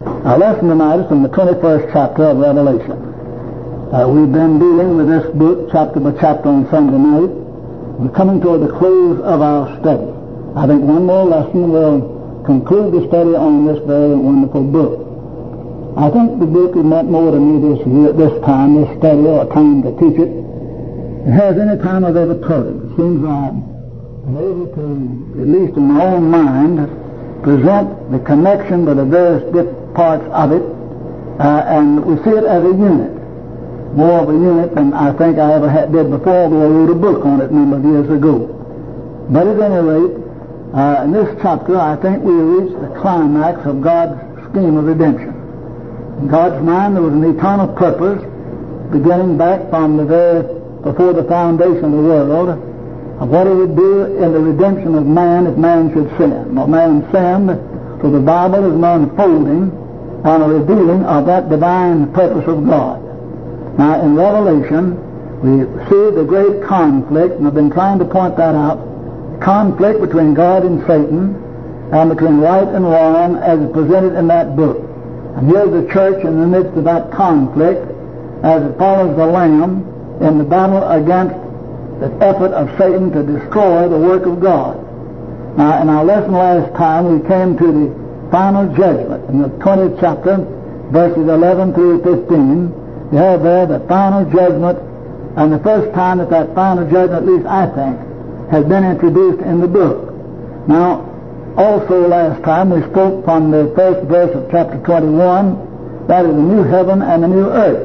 Our lesson tonight is from the 21st chapter of Revelation. We've been dealing with this book chapter by chapter on Sunday night. We're coming toward the close of our study. I think one more lesson will conclude the study on this very wonderful book. I think the book has meant more to me this year, this time, this study, or time to teach it. It has any time I've ever taught it. It seems I've been able to, at least in my own mind, present the connection with the various different parts of it, and we see it as a unit, more of a unit than I think I ever did before, though I wrote a book on it a number of years ago. But at any rate, in this chapter, I think we reach the climax of God's scheme of redemption. In God's mind, there was an eternal purpose, beginning back from the very before the foundation of the world, of what He would do in the redemption of man if man should sin. Well, man sinned, so the Bible is an unfolding and a revealing of that divine purpose of God. Now, in Revelation, we see the great conflict, and I've been trying to point that out, conflict between God and Satan, and between right and wrong as presented in that book. And here's the church in the midst of that conflict as it follows the Lamb in the battle against the effort of Satan to destroy the work of God. Now, in our lesson last time, we came to the final judgment. In the 20th chapter, verses 11 through 15, you have there the final judgment, and the first time that final judgment, at least I think, has been introduced in the book. Now, also last time we spoke from the first verse of chapter 21, that is the new heaven and the new earth.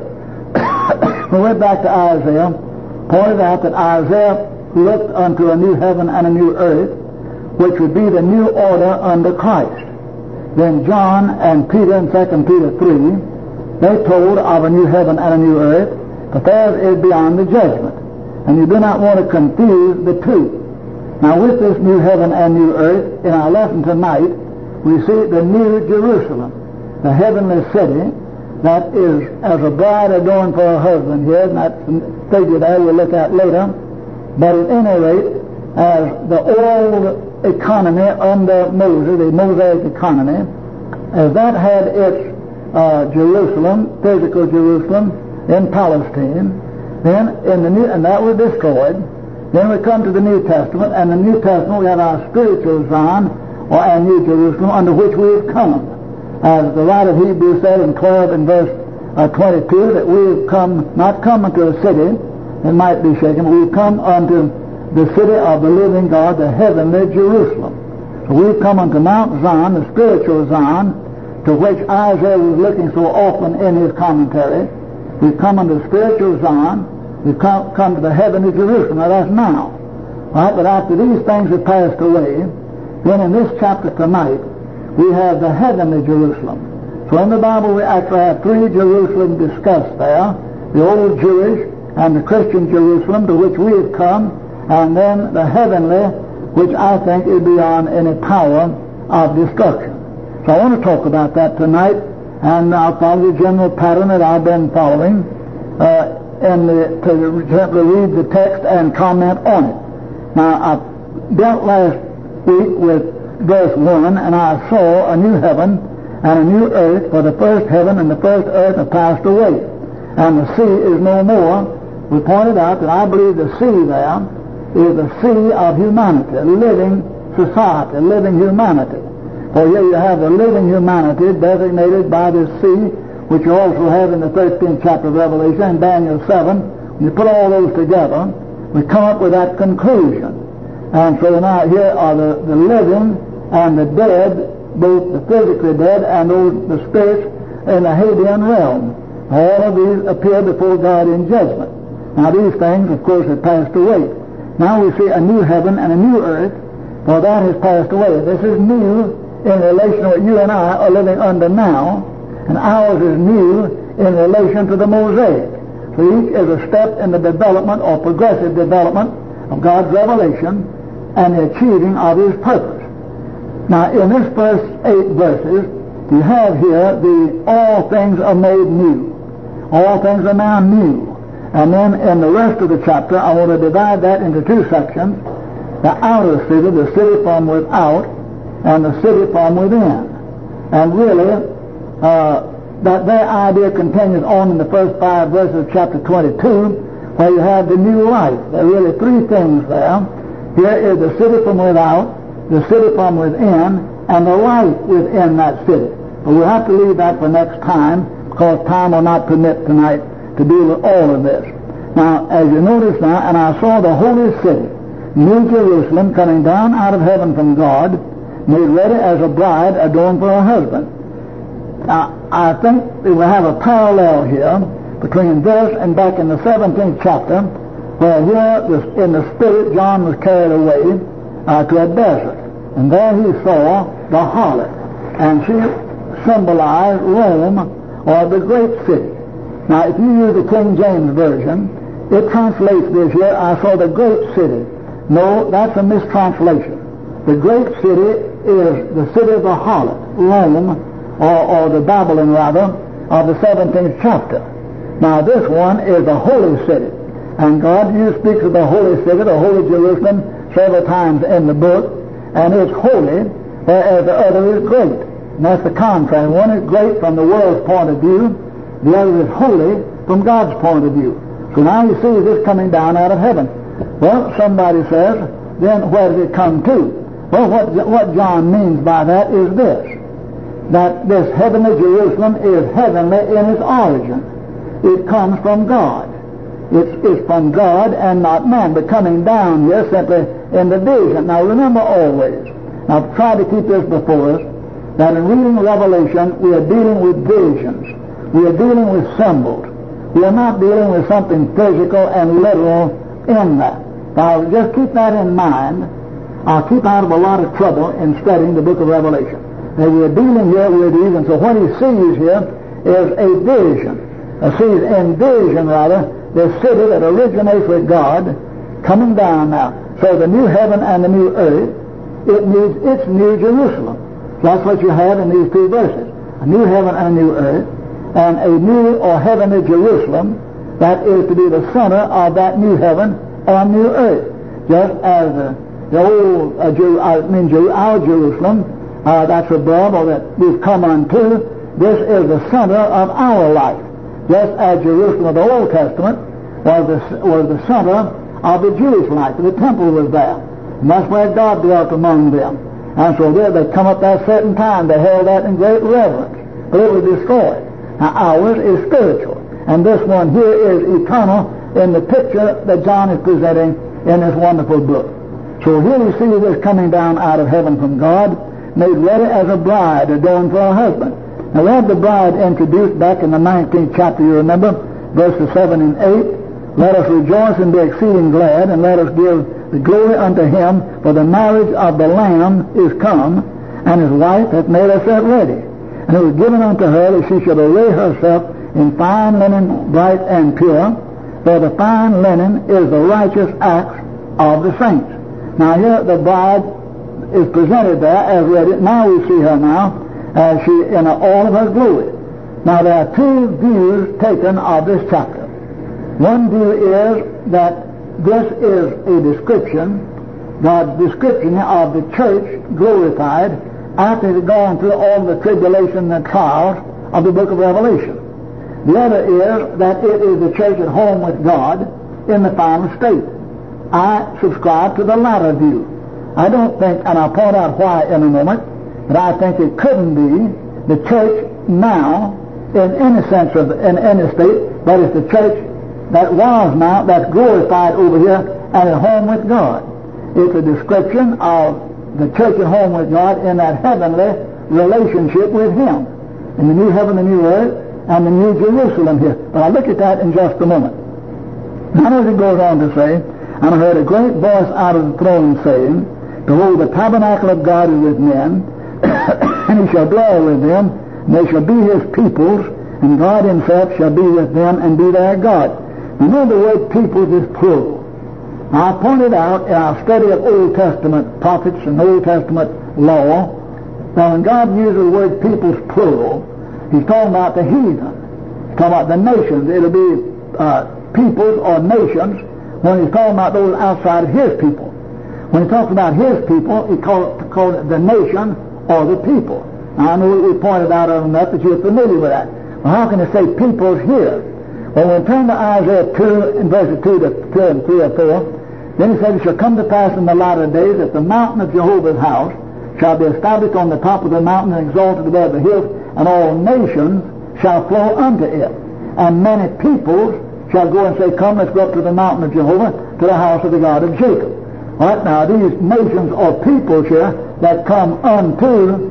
We went back to Isaiah, pointed out that Isaiah looked unto a new heaven and a new earth, which would be the new order under Christ. Then John and Peter in 2 Peter 3, they told of a new heaven and a new earth, but theirs is beyond the judgment. And you do not want to confuse the two. Now, with this new heaven and new earth, in our lesson tonight, we see the new Jerusalem, the heavenly city, that is as a bride adorned for her husband here, and that's a figure that we'll look at later. But at any rate, as the old economy under Moses, the Mosaic economy, as that had its Jerusalem, physical Jerusalem in Palestine, then in the new, and that was destroyed. Then we come to the New Testament, and the New Testament we have our spiritual Zion, or our New Jerusalem, under which we have come. As the writer of Hebrews said in 12 and verse 22, that we have come, not come unto a city that might be shaken, but we've come unto the city of the living God, the heavenly Jerusalem. So we've come unto Mount Zion, the spiritual Zion, to which Isaiah was looking so often in his commentary. We've come unto spiritual Zion. We've come to the heavenly Jerusalem. Now that's now. Right? But after these things have passed away, then in this chapter tonight, we have the heavenly Jerusalem. So in the Bible we actually have three Jerusalem discussed there. The old Jewish and the Christian Jerusalem to which we have come, and then the heavenly, which I think is beyond any power of destruction. So I want to talk about that tonight, and I'll follow the general pattern that I've been following to simply read the text and comment on it. Now, I dealt last week with verse 1, and I saw a new heaven and a new earth, for the first heaven and the first earth have passed away, and the sea is no more. We pointed out that I believe the sea there is the sea of humanity, living society, living humanity. For here you have the living humanity designated by the sea, which you also have in the 13th chapter of Revelation and Daniel 7. When you put all those together, we come up with that conclusion. And so now here are the living and the dead, both the physically dead and the spirits in the Hadean realm. All of these appear before God in judgment. Now these things, of course, have passed away. Now we see a new heaven and a new earth, for that has passed away. This is new in relation to what you and I are living under now, and ours is new in relation to the Mosaic. So each is a step in the development or progressive development of God's revelation and the achieving of His purpose. Now in this first 8 verses, you have here the all things are made new. All things are now new. And then in the rest of the chapter, I want to divide that into 2 sections. The outer city, the city from without, and the city from within. And really, that their idea continues on in the first 5 verses of chapter 22, where you have the new life. There are really 3 things there. Here is the city from without, the city from within, and the life within that city. But we'll have to leave that for next time, because time will not permit tonight to deal with all of this. Now, as you notice now, and I saw the holy city, New Jerusalem, coming down out of heaven from God, made ready as a bride adorned for her husband. Now, I think we will have a parallel here between this and back in the 17th chapter, where here in the Spirit John was carried away to a desert. And there he saw the harlot, and she symbolized Rome, or the great city. Now, if you use the King James Version, it translates this here, I saw the great city. No, that's a mistranslation. The great city is the city of the harlot, Rome, or the Babylon rather, of the 17th chapter. Now this one is the holy city. And God speaks of the holy city, the holy Jerusalem, several times in the book, and it's holy, whereas the other is great. And that's the contrast. One is great from the world's point of view, the other is holy from God's point of view. So now you see this coming down out of heaven. Well, somebody says, then where did it come to? Well, what John means by that is this, that this heavenly Jerusalem is heavenly in its origin. It comes from God. It's from God and not man, but coming down here simply in the vision. Now remember always, now try to keep this before us, that in reading Revelation we are dealing with visions. We are dealing with symbols. We are not dealing with something physical and literal in that. Now just keep that in mind. I'll keep out of a lot of trouble in studying the book of Revelation. Now we are dealing here with these, and so what he sees here is a vision. Sees in vision rather the city that originates with God coming down now. So the new heaven and the new earth, it's New Jerusalem. That's what you have in these 2 verses. A new heaven and a new earth, and a new or heavenly Jerusalem that is to be the center of that new heaven or new earth. Just as the old our Jerusalem, that's above, or that we've come unto, this is the center of our life. Just as Jerusalem of the Old Testament was the center of the Jewish life. The temple was there. And that's where God dwelt among them. And so there they come up that certain time. They held that in great reverence. But it was destroyed. Now ours is spiritual. And this one here is eternal in the picture that John is presenting in this wonderful book. So here we see this coming down out of heaven from God, made ready as a bride adorned for her husband. Now we have the bride introduced back in the 19th chapter, you remember, verses 7 and 8. Let us rejoice and be exceeding glad, and let us give the glory unto him, for the marriage of the Lamb is come, and his wife hath made herself ready. And it was given unto her that she should array herself in fine linen, bright and pure, for the fine linen is the righteous acts of the saints. Now here the bride is presented there as ready. Now we see her now as she in all of her glory. Now there are 2 views taken of this chapter. One view is that this is a description, God's description of the church glorified after it had gone through all the tribulation and trials of the book of Revelation. The other is that it is the church at home with God in the final state. I subscribe to the latter view. I don't think, and I'll point out why in a moment, but I think it couldn't be the church now in any sense of in any state, but it's the church that was now, that's glorified over here and at home with God. It's a description of the church at home with God in that heavenly relationship with Him, in the new heaven and new earth and the new Jerusalem here. But I'll look at that in just a moment. Now as it goes on to say, and I heard a great voice out of the throne saying, Behold, the tabernacle of God is with men, and he shall dwell with them, and they shall be his peoples, and God himself shall be with them and be their God. You know the word peoples is plural. Now I pointed out in our study of Old Testament prophets and Old Testament law, that when God uses the word peoples plural, he's talking about the heathen. He's talking about the nations. It'll be peoples or nations when he's talking about those outside of his people. When he talks about his people, he calls it the nation or the people. Now, I know we pointed out enough that you're familiar with that. Well, how can it say peoples here? Well, when we turn to Isaiah 2 in verses 2 and 3 or 4, then he said, it shall come to pass in the latter days that the mountain of Jehovah's house shall be established on the top of the mountain and exalted above the hills, and all nations shall flow unto it. And many peoples shall go and say, come, let's go up to the mountain of Jehovah, to the house of the God of Jacob. All right, now these nations or peoples here that come unto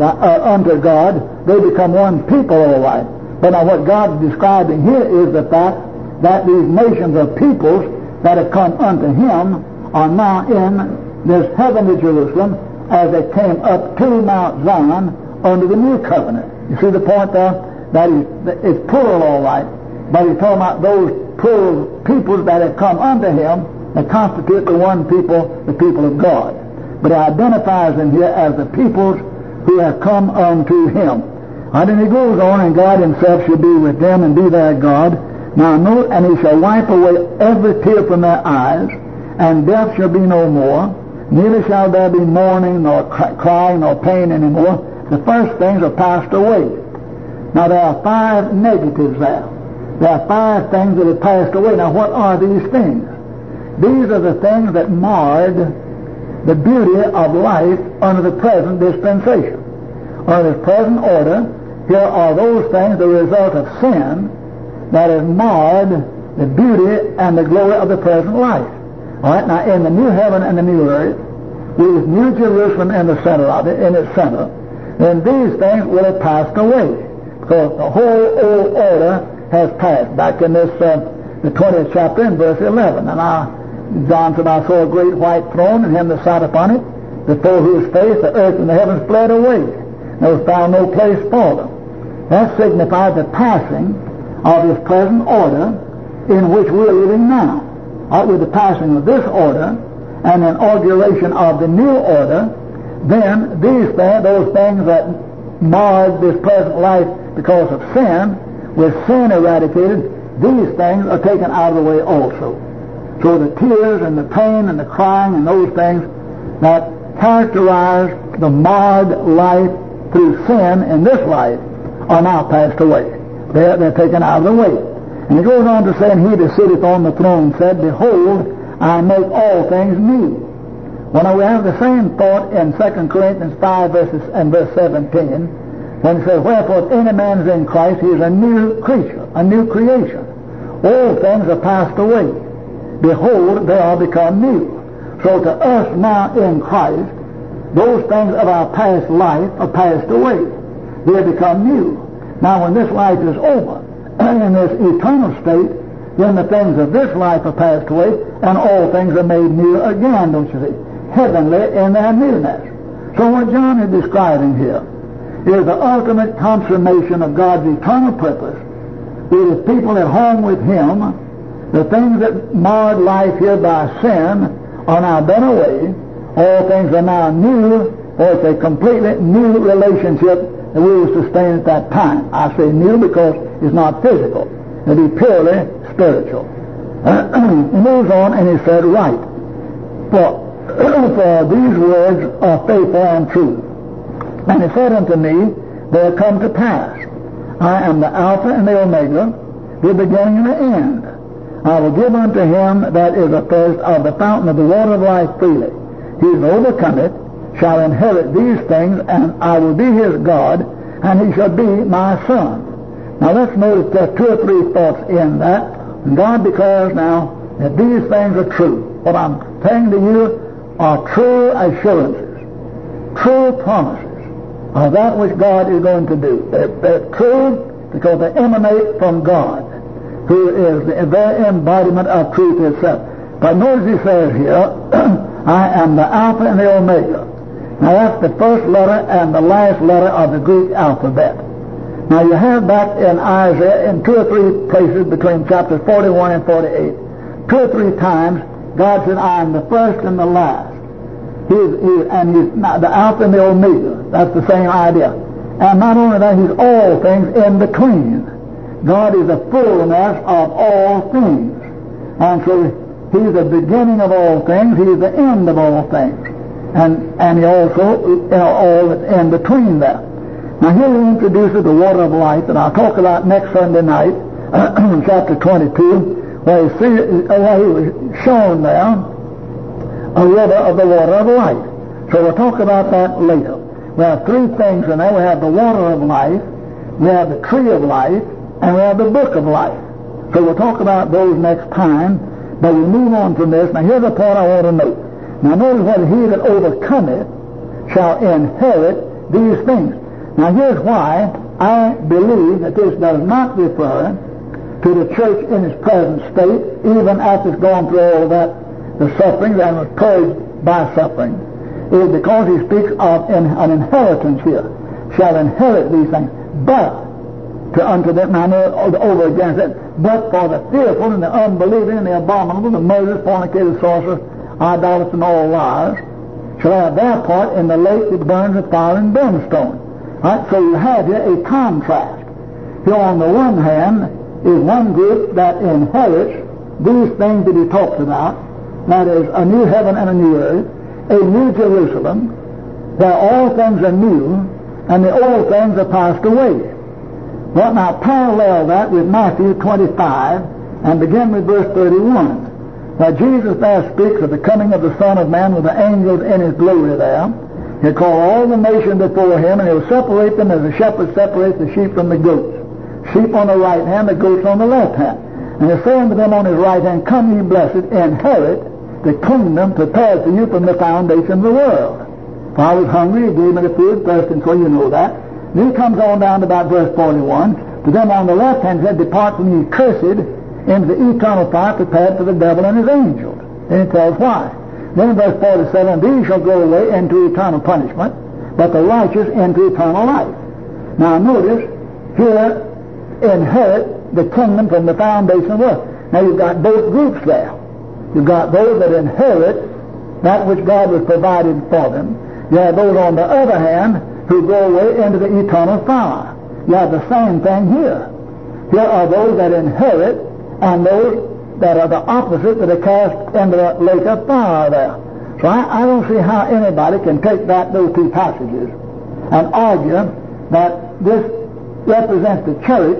God, they become one people, all right. But now what God is describing here is the fact that these nations or peoples that have come unto Him are now in this heavenly Jerusalem as they came up to Mount Zion under the new covenant. You see the point there? That is plural, all right. But he's talking about those plural peoples that have come unto Him that constitute the one people, the people of God. But he identifies them here as the peoples who have come unto Him. And then he goes on, and God Himself shall be with them and be their God. Now note, and He shall wipe away every tear from their eyes, and death shall be no more. Neither shall there be mourning, nor crying, nor pain anymore. The first things are passed away. Now there are 5 negatives there. There are 5 things that have passed away. Now what are these things? These are the things that marred the beauty of life under the present dispensation. Under this present order, here are those things, the result of sin, that have marred the beauty and the glory of the present life. All right, now in the new heaven and the new earth, with New Jerusalem in the center of it, in its center, then these things will have passed away, because the whole old order has passed. Back in this, the 20th chapter in verse 11, and John said, I saw a great white throne, and Him that sat upon it, before whose face the earth and the heavens fled away. There was found no place for them. That signifies the passing of this present order in which we're living now. With the passing of this order and the inauguration of the new order, then these things, those things that marred this present life because of sin, with sin eradicated, these things are taken out of the way also. So the tears and the pain and the crying and those things that characterize the marred life through sin in this life are now passed away. They're taken out of the way. And he goes on to say, and He that sitteth on the throne said, Behold, I make all things new. Well, now we have the same thought in 2 Corinthians 5 verse 17, when it says, Wherefore if any man is in Christ, he is a new creature, a new creation. All things are passed away. Behold, they are become new. So to us now in Christ, those things of our past life are passed away. They have become new. Now when this life is over, in this eternal state, then the things of this life are passed away, and all things are made new again, don't you see? Heavenly in their newness. So what John is describing here is the ultimate consummation of God's eternal purpose with His people at home with Him. The things that marred life here by sin are now done away. All things are now new, or it's a completely new relationship that we will sustain at that time. I say new because it's not physical. It'll be purely spiritual. He moves on and he said, Right. For these words are faithful and true. And he said unto me, They are come to pass. I am the Alpha and the Omega, the beginning and the end. I will give unto him that is athirst of the fountain of the water of life freely. He that overcometh shall inherit these things, and I will be his God, and he shall be my son. Now let's notice there are 2 or 3 thoughts in that. And God declares now that these things are true. What I'm saying to you are true assurances, true promises of that which God is going to do. They're true because they emanate from God, who is the very embodiment of truth itself. But notice he says here, I am the Alpha and the Omega. Now that's the first letter and the last letter of the Greek alphabet. Now you have back in Isaiah, in 2 or 3 places between chapters 41 and 48, 2 or 3 times, God said, I am the first and the last. He's the Alpha and the Omega. That's the same idea. And not only that, He's all things in between. God is the fullness of all things. And so He's the beginning of all things. He's the end of all things. And He also, all that's in between there. Now here he introduces the water of life that I'll talk about next Sunday night, chapter 22, where he was shown there a river of the water of life. So we'll talk about that later. We have three things in there. We have the water of life, we have the tree of life, and we have the book of life. So we'll talk about those next time, but we'll move on from this. Now here's the point I want to note. Now notice what he that overcometh shall inherit these things. Now here's why I believe that this does not refer to the church in its present state, even after it's gone through all of that, the sufferings, and was purged by suffering. It is because he speaks of an inheritance here. Shall inherit these things. But to unto them, I know over against it, but for the fearful and the unbelieving and the abominable, the murderers, fornicators, sorcerers, idolaters, and all liars, shall have their part in the lake that burns with fire and brimstone. Right? So you have here a contrast. Here on the one hand is one group that inherits these things that he talks about, that is a new heaven and a new earth, a new Jerusalem, where all things are new and the old things are passed away. Well, now parallel that with Matthew 25 and begin with verse 31. Now Jesus there speaks of the coming of the Son of Man with the angels in his glory there. He'll call all the nations before him, and he'll separate them as a shepherd separates the sheep from the goats. Sheep on the right hand, the goats on the left hand. And he'll say unto them on his right hand, Come ye blessed, inherit the kingdom prepared for you from the foundation of the world. For I was hungry, he gave me the food, thirsting, so you know that. Then he comes on down to about verse 41. To them on the left hand said, Depart from ye cursed into the eternal fire prepared for the devil and his angels. Then he tells why. Then in verse 47, These shall go away into eternal punishment, but the righteous into eternal life. Now notice, here, inherit the kingdom from the foundation of the world. Now you've got both groups there. You've got those that inherit that which God has provided for them. You have those on the other hand who go away into the eternal fire. You have the same thing here. Here are those that inherit and those that are the opposite that are cast into the lake of fire there. So I don't see how anybody can take those two passages and argue that this represents the church,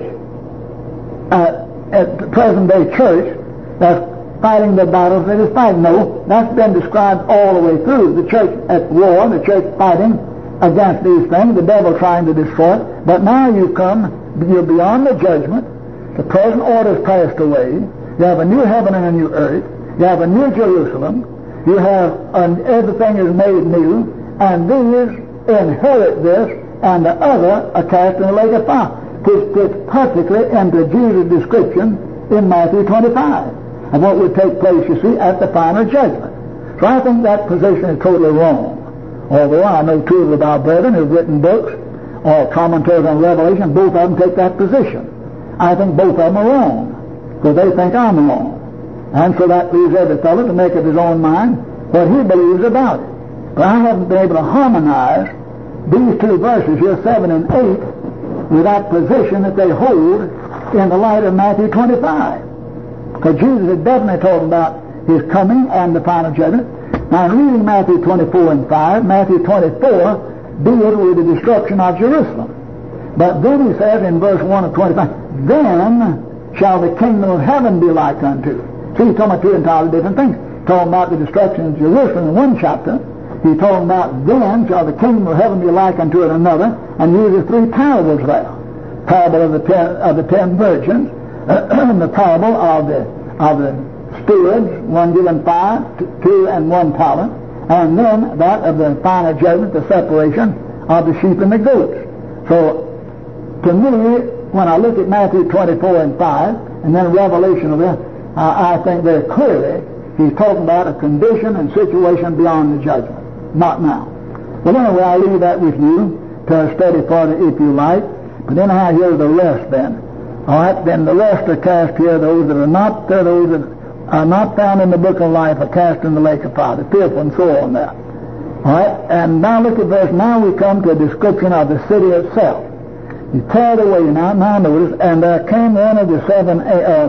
at the present day church, that's fighting the battles that is fighting. No, that's been described all the way through. The church at war, the church fighting against these things, the devil trying to destroy it. But now you're beyond the judgment. The present order has passed away. You have a new heaven and a new earth. You have a new Jerusalem. You have everything is made new, and these inherit this, and the other are cast in the lake of fire. This fits perfectly into Jesus' description in Matthew 25 of what would take place, you see, at the final judgment. So I think that position is totally wrong. Although I know two of our brethren who've written books or commentaries on Revelation, both of them take that position. I think both of them are wrong, because they think I'm wrong. And so that leaves every fellow to make up his own mind what he believes about it. But I haven't been able to harmonize these two verses here, 7 and 8, with that position that they hold in the light of Matthew 25. Because Jesus had definitely told about his coming and the final judgment. Now in reading Matthew 24 and 5, Matthew 24 deals with the destruction of Jerusalem. But then he says in verse 1 of 25, Then shall the kingdom of heaven be like unto. See, he's talking about two entirely different things. He's talking about the destruction of Jerusalem in one chapter. He's talking about then shall the kingdom of heaven be like unto in another, and uses three parables there. Parable of the ten virgins, the parable of the stewards, one given 5, 2, and 1 talent, and then that of the final judgment, the separation of the sheep and the goats. So, to me, when I look at Matthew 24 and 5, and then Revelation of this, I think very clearly he's talking about a condition and situation beyond the judgment, not now. Well, anyway, I'll leave that with you to study further if you like. But anyhow, here's the rest then. All right, then the rest are cast here. Those that are not there, those that are not found in the book of life are cast in the lake of fire, the fearful and so on there. All right, and now look at verse. Now we come to a description of the city itself. He carried away now notice, and there came one of the seven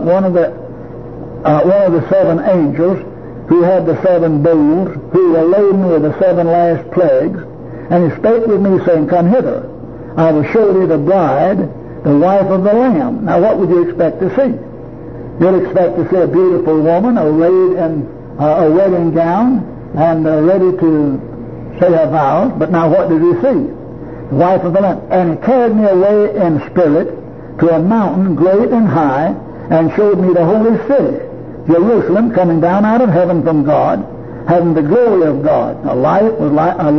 angels who had the 7 bowls, who were laden with the 7 last plagues, and he spake with me, saying, Come hither. I will show thee the bride, the wife of the Lamb. Now what would you expect to see? You'd expect to see a beautiful woman arrayed in a wedding gown and ready to say her vows. But now what did he see? The wife of the Lamb. And he carried me away in spirit to a mountain great and high, and showed me the holy city, Jerusalem, coming down out of heaven from God, having the glory of God. A light was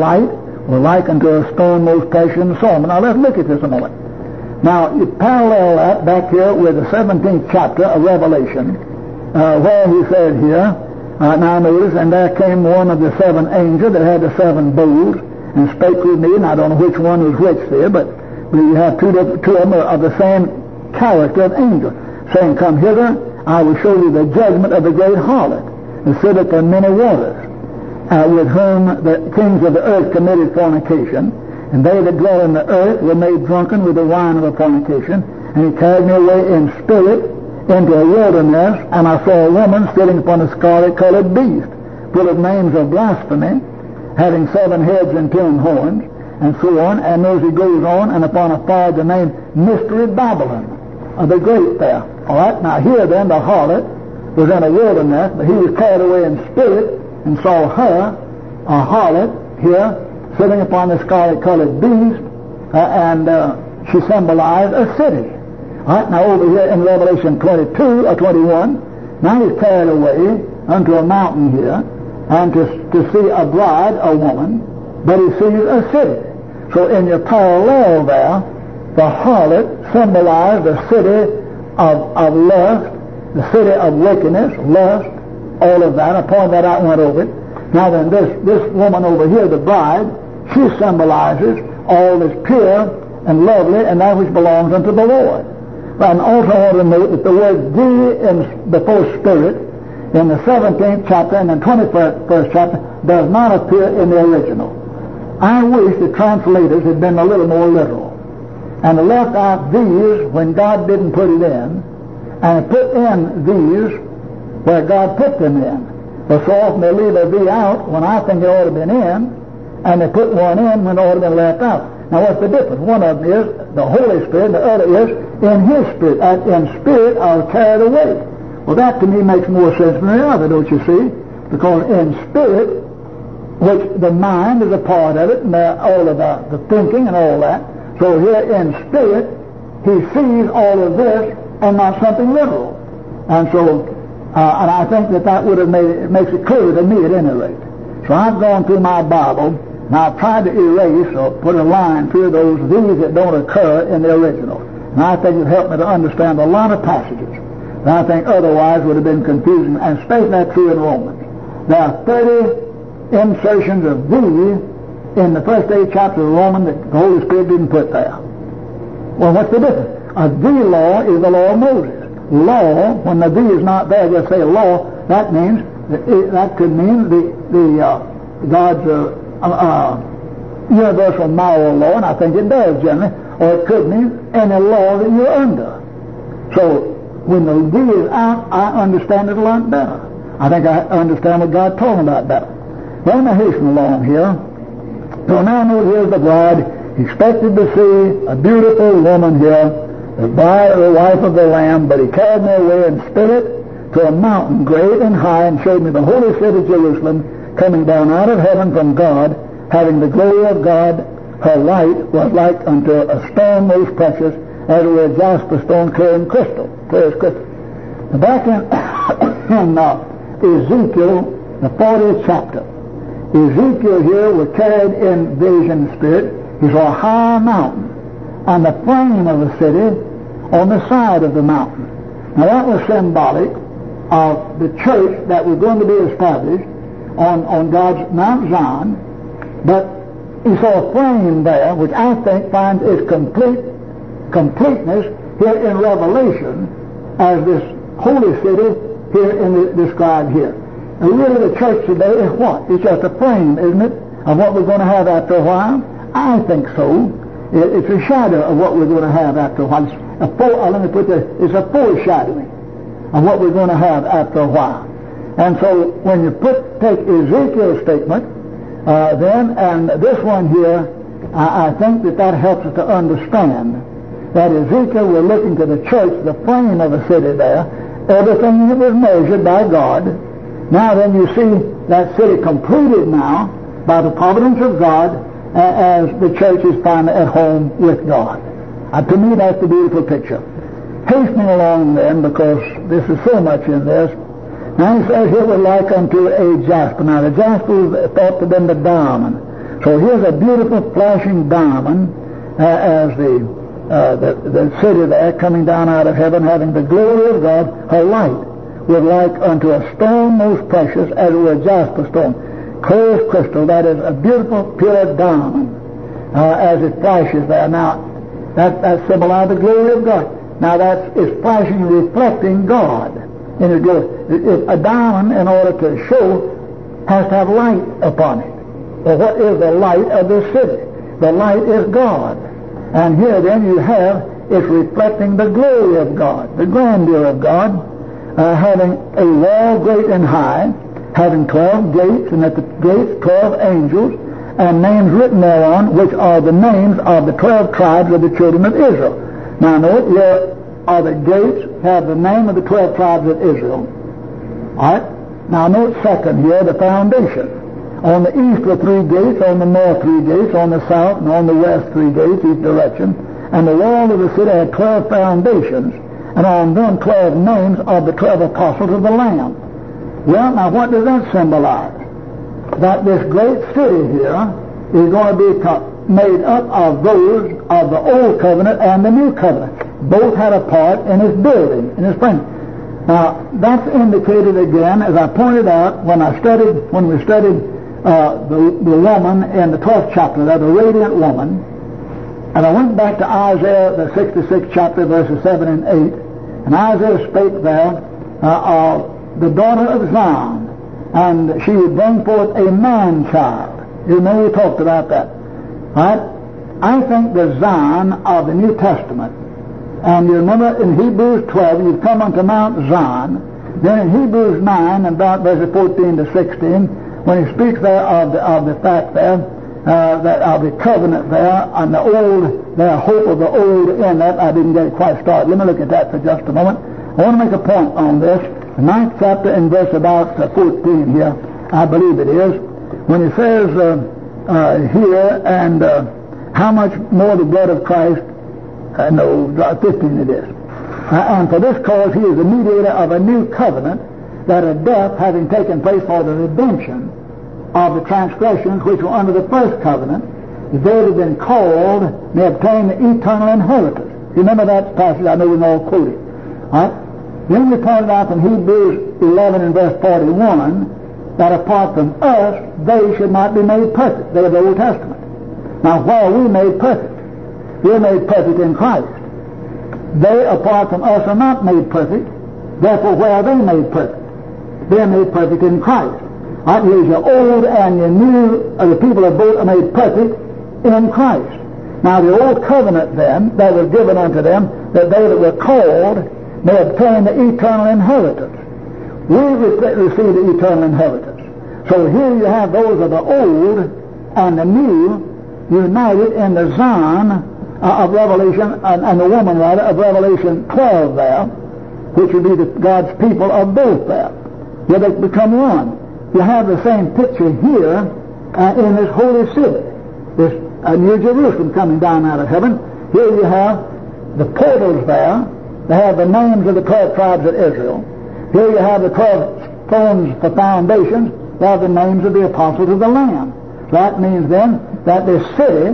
like unto a stone most precious in the Psalm. Now let's look at this a moment. Now you parallel that back here with the 17th chapter of Revelation, where he said here, now notice, and there came one of the 7 angels that had the 7 bowls, and spake with me, and I don't know which one was which there, but you have two of them of the same character of angel, saying, Come hither, I will show you the judgment of the great harlot, who sitteth on many waters, with whom the kings of the earth committed fornication, and they that dwell in the earth were made drunken with the wine of her fornication. And he carried me away in spirit into a wilderness, and I saw a woman sitting upon a scarlet-colored beast, full of names of blasphemy, having 7 heads and 10 horns, and so on. And as he goes on, and upon a fire the name Mystery Babylon, the great there. All right, now here then the harlot was in a wilderness, but he was carried away in spirit and saw her, a harlot, here, sitting upon the scarlet-colored beast, and she symbolized a city. All right, now over here in Revelation 22 or 21, now he's carried away unto a mountain here, and to see a bride, a woman, but he sees a city. So in your parallel there, the harlot symbolized the city of lust, the city of wickedness, lust, all of that. I pointed that out and went over it. Now then, this woman over here, the bride, she symbolizes all that's pure and lovely and that which belongs unto the Lord. And also I want to note that the word thee before spirit in the 17th chapter and the 21st chapter does not appear in the original. I wish the translators had been a little more literal and left out these when God didn't put it in, and put in these where God put them in. But so often they leave a thee out when I think it ought to have been in, and they put one in when it ought to have been left out. Now what's the difference? One of them is the Holy Spirit, the other is in His Spirit. And in spirit I was carried away. Well, that to me makes more sense than the other, don't you see? Because in spirit, which the mind is a part of it, and all of the thinking and all that. So here in spirit, he sees all of this and not something literal. And so, and I think that would have makes it clear to me at any rate. So I've gone through my Bible, and I've tried to erase or put a line through these that don't occur in the original. And I think it helped me to understand a lot of passages that I think otherwise would have been confusing, and especially that true in Romans. There are 30 insertions of thee in the first 8 chapters of Romans that the Holy Spirit didn't put there. Well, what's the difference? A thee law is the law of Moses. Law, when the thee is not there, just say law, that means, that could mean God's universal moral law, and I think it does generally, or it could mean any law that you're under. So, when the thee is out, I understand it a lot better. I think I understand what God's talking about better. Well, now hasten along here. So now note here's the bride, expected to see a beautiful woman here, the bride or the wife of the Lamb, but he carried me away in spirit to a mountain great and high, and showed me the holy city Jerusalem, coming down out of heaven from God, having the glory of God. Her light was like unto a stone most precious, as it were a jasper stone, clear as crystal. Back in Ezekiel, the 40th chapter, Ezekiel here was carried in vision spirit. He saw a high mountain, and the frame of the city on the side of the mountain. Now that was symbolic of the church that was going to be established on God's Mount Zion. But he saw a frame there, which I think finds its completeness here in Revelation as this holy city here described here. And really the church today is what? It's just a frame, isn't it, of what we're going to have after a while? I think so. It's a shadow of what we're going to have after a while. It's a foreshadowing of what we're going to have after a while. And so when you take Ezekiel's statement, then, and this one here, I think that helps us to understand that Ezekiel was looking to the church, the frame of the city there, everything that was measured by God. Now then you see that city completed now by the providence of God as the church is finally at home with God. To me that's the beautiful picture. Hastening along then, because this is so much in this. Now he says here was like unto a jasper. Now the jasper was thought to have been the diamond. So here's a beautiful flashing diamond as the city there coming down out of heaven, having the glory of God. Her light was like unto a stone most precious, as it were a jasper stone, clear as crystal. That is a beautiful pure diamond as it flashes there. Now that symbolizes the glory of God. Now it's flashing, reflecting God in His glory. A diamond, in order to show, has to have light upon it. Well, what is the light of this city? The light is God. And here then you have, it's reflecting the glory of God, the grandeur of God, having a wall great and high, having 12 gates, and at the gates 12 angels, and names written thereon, which are the names of the 12 tribes of the children of Israel. Now note, here are the gates, have the name of the 12 tribes of Israel. Alright? Now note second here, the foundation. On the east were 3 gates, on the north 3 gates, on the south and on the west 3 gates, each direction. And the wall of the city had 12 foundations, and on them 12 names of the 12 apostles of the Lamb. Well, now what does that symbolize? That this great city here is going to be made up of those of the Old Covenant and the New Covenant. Both had a part in its building, in its frame. Now, that's indicated again, as I pointed out, when we studied the woman in the 12th chapter, the radiant woman, and I went back to Isaiah, the 66th chapter, verses 7 and 8, and Isaiah spake there of the daughter of Zion, and she would bring forth a man-child. You know, we talked about that. Right? I think the Zion of the New Testament, and you remember in Hebrews 12, you've come unto Mount Zion. Then in Hebrews 9, about verses 14 to 16, when he speaks there of the fact there, that of the covenant there, and the old, the hope of the old in that, I didn't get it quite started. Let me look at that for just a moment. I want to make a point on this. The 9th chapter in verse about 14 here, I believe it is, when he says here, and how much more the blood of Christ, 15 it is. And for this cause he is the mediator of a new covenant, that a death having taken place for the redemption of the transgressions which were under the first covenant, if they had been called, may obtain the eternal inheritance. Remember that passage, I know we can all quote it. Right? Then we pointed out in Hebrews 11 and verse 41 that apart from us, they should not be made perfect. They are the Old Testament. Now, why are we made perfect? We're made perfect in Christ. They, apart from us, are not made perfect. Therefore, where are they made perfect? They're made perfect in Christ. Right? Here's your old and your new, the people of both are made perfect in Christ. Now, the old covenant then, that was given unto them, that they that were called may obtain the eternal inheritance. We receive the eternal inheritance. So here you have those of the old and the new united in the Zion of Revelation, and the woman rather, of Revelation 12 there, which would be God's people of both there, where they become one. You have the same picture here in this holy city, this New Jerusalem coming down out of heaven. Here you have the portals there. They have the names of the 12 tribes of Israel. Here you have the 12 stones for foundations. They have the names of the apostles of the Lamb. That means then that this city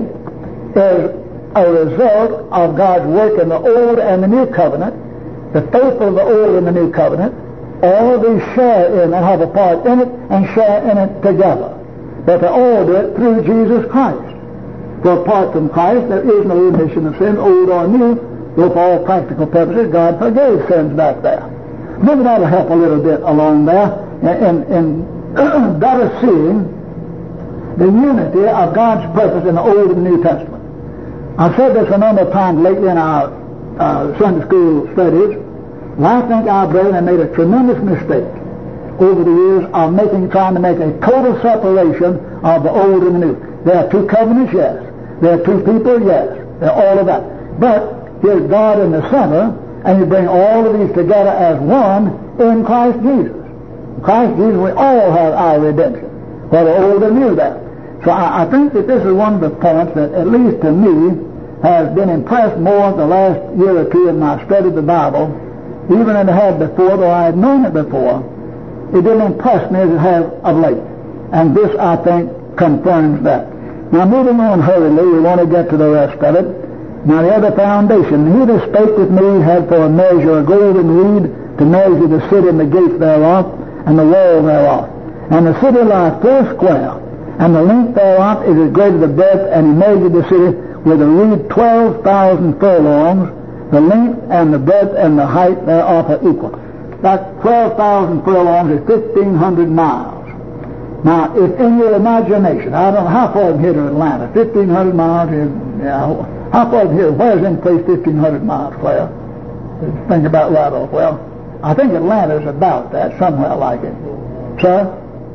is a result of God's work in the Old and the New Covenant. The faithful of the Old and the New Covenant, all of these share in and have a part in it and share in it together. But they all do it through Jesus Christ. For apart from Christ, there is no remission of sin, old or new, though for all practical purposes, God forgave sins back there. Maybe that'll help a little bit along there in better seeing the unity of God's purpose in the Old and New Testament. I've said this a number of times lately in our Sunday school studies. And I think our brethren have made a tremendous mistake over the years of trying to make a total separation of the old and the new. There are two covenants, yes, There are two people, yes. They're all of that. But here's God in the center, and you bring all of these together as one in Christ Jesus. In Christ Jesus, we all have our redemption, whether old or new that. So I think that this is one of the points that, at least to me, has been impressed more the last year or two in my study of the Bible, even than it had before, though I had known it before. It didn't impress me as it has of late. And this, I think, confirms that. Now, moving on hurriedly, we want to get to the rest of it. Now, the other foundation. He that spake with me had for a measure a golden reed to measure the city and the gates thereof, and the wall thereof. And the city lieth foursquare, and the length thereof is as great as the breadth, and he measured the city with a reed 12,000 furlongs. The length and the breadth and the height thereof are equal. That 12,000 furlongs is 1,500 miles. Now, if in your imagination, I don't know how far from here to Atlanta, 1,500 miles is, how far from here, where's in place 1,500 miles, Claire? Think about right off. Well, I think Atlanta's about that, somewhere like it. Sir?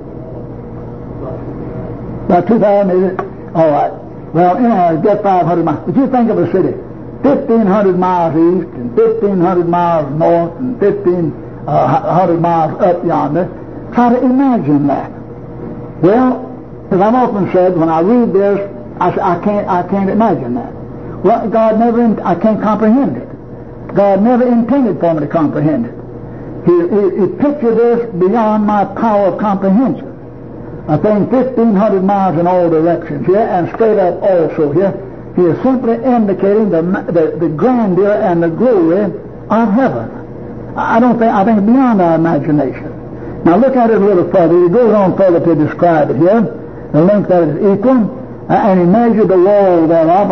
About 2,000, is it? All right. Well, get 500 miles. But you think of a city, 1,500 miles east, and 1,500 miles north, and 1,500 miles up yonder. Try to imagine that. Well, as I've often said, when I read this, I can't imagine that. Well, I can't comprehend it. God never intended for me to comprehend it. He pictured this beyond my power of comprehension. A thing 1,500 miles in all directions here, and straight up also here. He is simply indicating the grandeur and the glory of heaven. I think it's beyond our imagination. Now look at it a little further. He goes on further to describe it here. The length that is equal, and he measured the wall thereof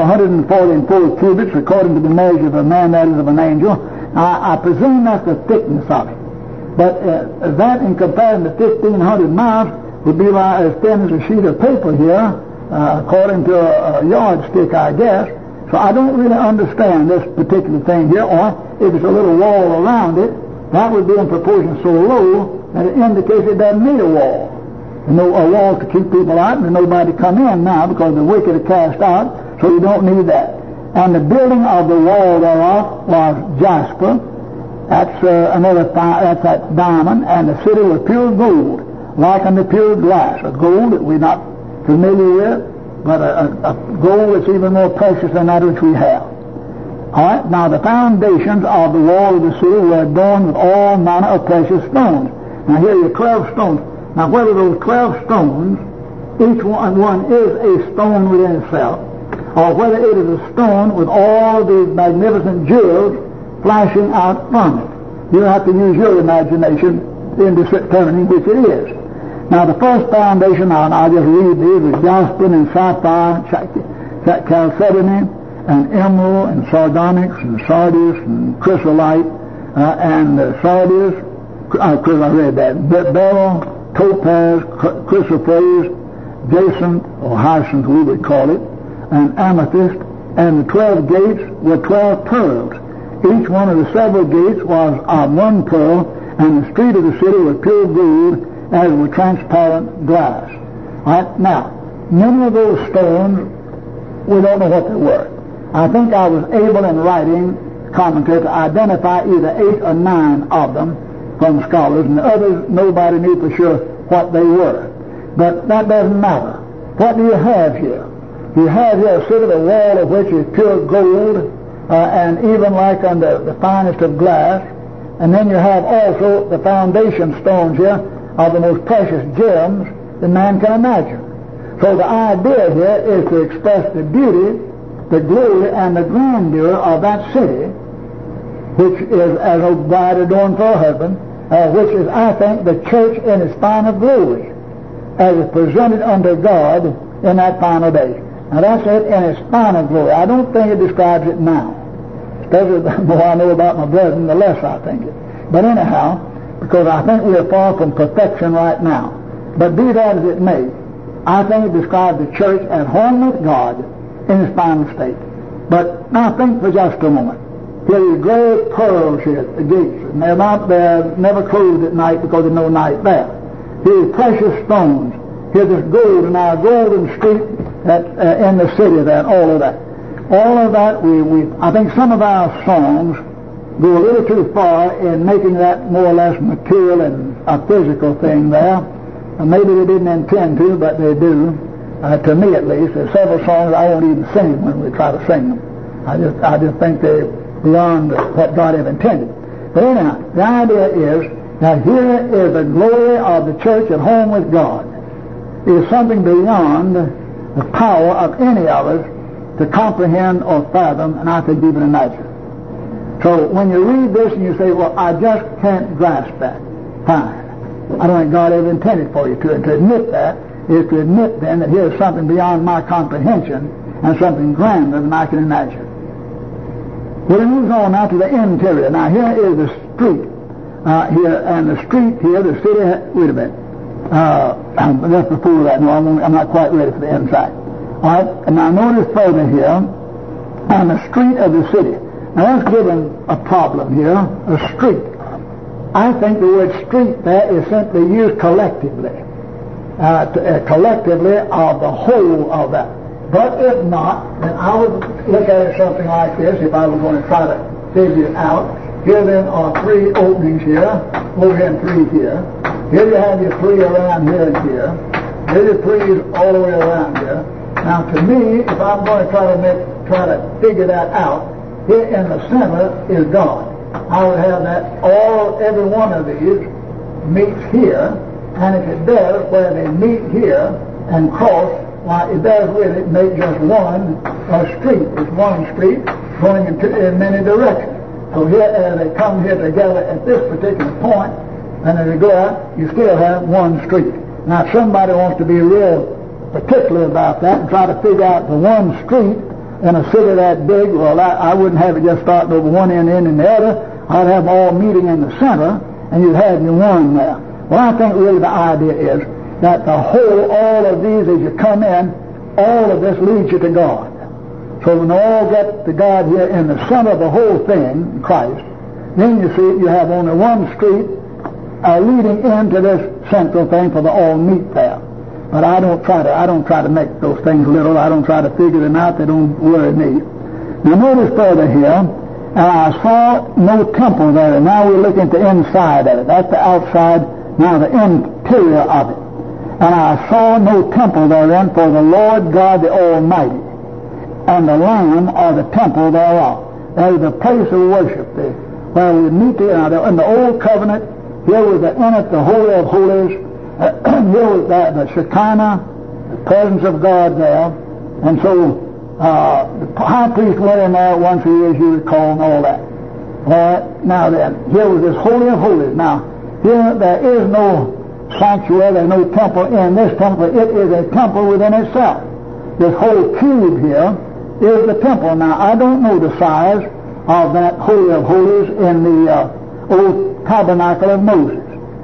144 cubits, according to the measure of a man, that is of an angel. I presume that's the thickness of it. But that in comparison to 1,500 miles would be like as thin as a sheet of paper here, according to a yardstick, I guess. So I don't really understand this particular thing here, or if it's a little wall around it, that would be in proportion so low that it indicates it doesn't need a wall. A wall to keep people out, and nobody come in now because the wicked are cast out, so you don't need that. And the building of the wall thereof was jasper. That's that's that diamond, and the city was pure gold, like unto pure glass. A gold that we're not familiar with, but a gold that's even more precious than that which we have. All right. Now the foundations of the wall of the city were adorned with all manner of precious stones. Now here are 12 stones. Now whether those 12 stones, each one is a stone within itself, or whether it is a stone with all these magnificent jewels flashing out from it, you have to use your imagination in determining which it is. Now the first foundation, I'll just read these, is jasper and sapphire, chalcedony, and emerald, and sardonyx, and sardis, and chrysolite, and sardis, I read that, beryl, topaz, chrysoprase, jacinth, or hyacinth we would call it, and amethyst, and the 12 gates were 12 pearls. Each one of the several gates was of one pearl, and the street of the city was pure gold, as with transparent glass. All right, now, many of those stones, we don't know what they were. I think I was able in writing commentary to identify either 8 or 9 of them from scholars, and the others nobody knew for sure what they were. But that doesn't matter. What do you have here? You have here a city, the wall of which is pure gold, and even like under the finest of glass. And then you have also the foundation stones here of the most precious gems that man can imagine. So the idea here is to express the beauty, the glory, and the grandeur of that city, which is as a bride adorned for her husband, which is, I think, the church in its final glory, as is presented unto God in that final day. Now that's it in its final glory. I don't think it describes it now. Especially the more I know about my brethren, the less I think it. But anyhow, because I think we are far from perfection right now. But be that as it may, I think it describes the church at home with God in its final state. But now think for just a moment. Here are great pearls here at the gates, and they're never closed at night because there's no night there. Here are precious stones. Here's this gold, and our golden street that in the city there, all of that. All of that, I think some of our songs go a little too far in making that more or less material and a physical thing there. Maybe they didn't intend to, but they do. To me at least, there's several songs I won't even sing when we try to sing them. I just think they're beyond what God ever intended. But anyhow, the idea is that here is the glory of the church at home with God. It is something beyond the power of any of us to comprehend or fathom, and I think even imagine. So when you read this and you say, well, I just can't grasp that, fine. I don't think God ever intended for you to. And to admit that is to admit then that here's something beyond my comprehension and something grander than I can imagine. Well, it moves on now to the interior. Now here is the street here, and the street here, the city, wait a minute. Just before that, no, I'm not quite ready for the inside. All right, and now notice further here, on the street of the city. Now that's given a problem here, a street. I think the word street there is simply used collectively. Collectively of the whole of that. But if not, then I would look at it something like this if I was going to try to figure it out. Here then are 3 openings here, over here and 3 here. Here you have your 3 around here and here. Here your 3s all the way around here. Now to me, if I'm going to try to figure that out, here in the center is God. I would have that every one of these meets here, and if it does, where they meet here and cross, why it does really make just one street. It's one street going in many directions. So here, as they come here together at this particular point, and as they go out, you still have one street. Now, if somebody wants to be real particular about that and try to figure out the one street in a city that big, well, I wouldn't have it just starting over one end and the other. I'd have them all meeting in the center, and you'd have your one there. Well, I think really the idea is that the whole, all of these, as you come in, all of this leads you to God. So when they all get to God here in the center of the whole thing, Christ, then you see you have only one street leading into this central thing for the all meet there. But I don't try to make those things little. I don't try to figure them out. They don't worry me. Now notice further here, and I saw no temple there. And now we're looking at the inside of it. That's the outside, now the interior of it. And I saw no temple therein, for the Lord God the Almighty and the Lamb are the temple thereof. That is the place of worship there, where we meet together. In the Old Covenant, here was the Holy of Holies. Here was the Shekinah, the presence of God there. And so the high priest went in there once a year, as you recall, and all that. All right, now then, here was this Holy of Holies. Now, here there is no sanctuary, there's no temple in this temple. It is a temple within itself. This whole cube here is the temple. Now, I don't know the size of that Holy of Holies in the old tabernacle of Moses.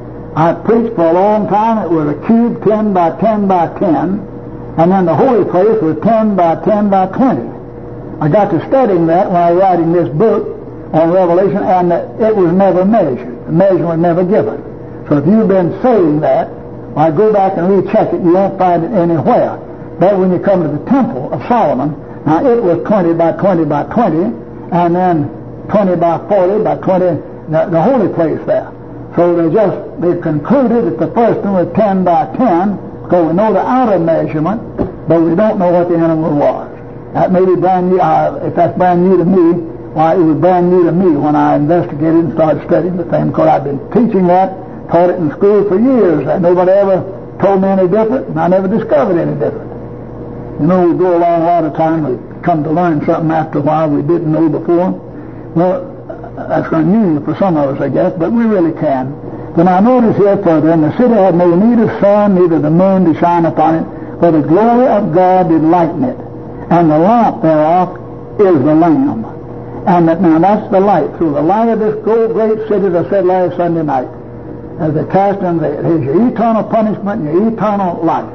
I preached for a long time. It was a cube 10 by 10 by 10, and then the holy place was 10 by 10 by 20. I got to studying that when I was writing this book on Revelation, and it was never measured. The measurement was never given. So if you've been saying that, I go back and recheck it. You won't find it anywhere. But when you come to the Temple of Solomon, now it was 20 by 20 by 20, and then 20 by 40 by 20, the holy place there. So they've concluded that the first one was 10 by 10, because we know the outer measurement, but we don't know what the inner one was. That may be brand new. If that's brand new to me, why, it was brand new to me when I investigated and started studying the thing, because I've been teaching that, taught it in school for years, and nobody ever told me any different, and I never discovered any different. You know, we go along a lot of times, we come to learn something after a while we didn't know before. Well, that's unusual for some of us, I guess, but we really can. Then I notice here further, and the city had no need of sun, neither the moon to shine upon it, for the glory of God did lighten it, and the lamp thereof is the Lamb. And now that's the light. So the light of this great city, as I said last Sunday night, as they cast in there, here's your eternal punishment and your eternal life.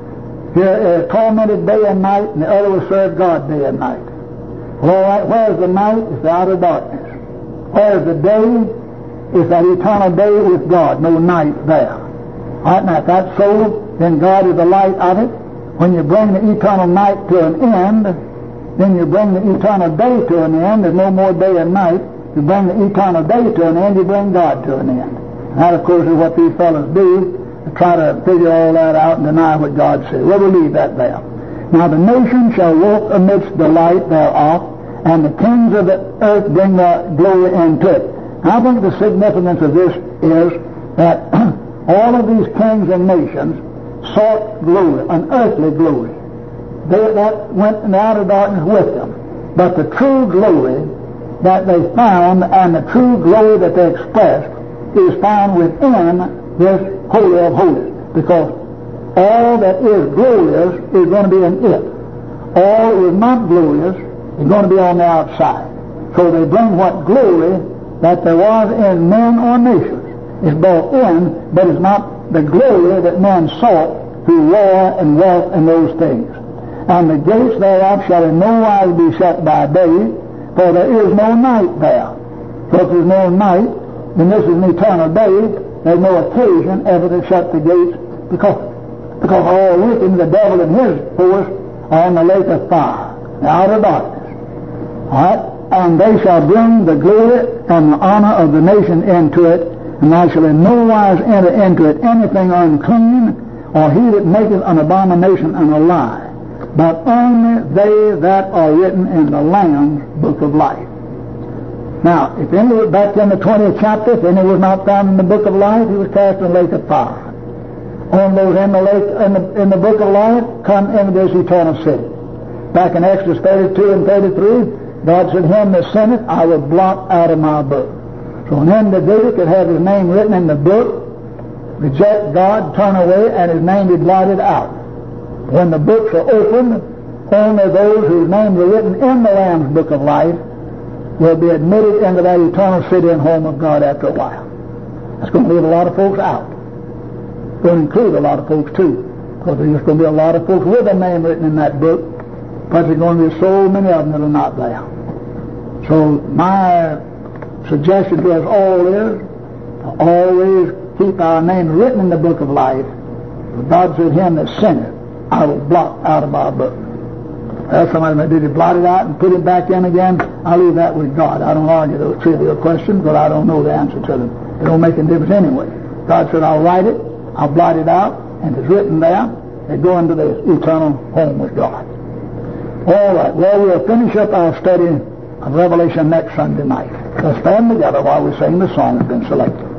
Here is tormented day and night, and the other will serve God day and night. Well, all right, where's the night? It's the outer darkness. Where's the day? It's that eternal day with God, no night there. All right, now if that's so, then God is the light of it. When you bring the eternal night to an end, then you bring the eternal day to an end. There's no more day and night. You bring the eternal day to an end, you bring God to an end. And that, of course, is what these fellows do, to try to figure all that out and deny what God said. Well, we'll leave that there. Now the nation shall walk amidst the light thereof, and the kings of the earth bring their glory into it. I think the significance of this is that all of these kings and nations sought glory, an earthly glory. That went in the outer darkness with them. But the true glory that they found and the true glory that they expressed is found within this Holy of Holies. Because all that is glorious is going to be in it. All that is not glorious is going to be on the outside. So they bring what glory that there was in men or nations is brought in, but it's not the glory that men sought through war and wealth and those things. And the gates thereof shall in no wise be shut by day, for there is no night there. So if there's no night, then this is an eternal day. There's no occasion ever to shut the gates, because all wicked, the devil and his force, are in the lake of fire, the outer darkness. All right? And they shall bring the glory and the honor of the nation into it, and I shall in no wise enter into it anything unclean, or he that maketh an abomination and a lie, but only they that are written in the Lamb's book of life. Now, if any was back in the 20th chapter, if any was not found in the book of life, he was cast in the lake of fire. On those in the lake in the book of life come into this eternal city. Back in Exodus 32 and 33, God said, him that sinneth I will blot out of my book. So an individual could have his name written in the book, reject God, turn away, and his name be blotted out. When the books are opened, only those whose names are written in the Lamb's book of life will be admitted into that eternal city and home of God after a while. That's going to leave a lot of folks out. It's going to include a lot of folks too, because there's going to be a lot of folks with a name written in that book, but there's going to be so many of them that are not there. So my suggestion to us all is to always keep our name written in the book of life. God said, him that sinneth I will blot out of my book. Well, somebody may did he blot it out and put it back in again? I'll leave that with God. I don't argue those trivial questions, but I don't know the answer to them. It don't make a difference anyway. God said, I'll write it, I'll blot it out, and it's written there. They go into the eternal home with God. All right, well, we'll finish up our study of Revelation next Sunday night. Let's stand together while we sing the song that's been selected.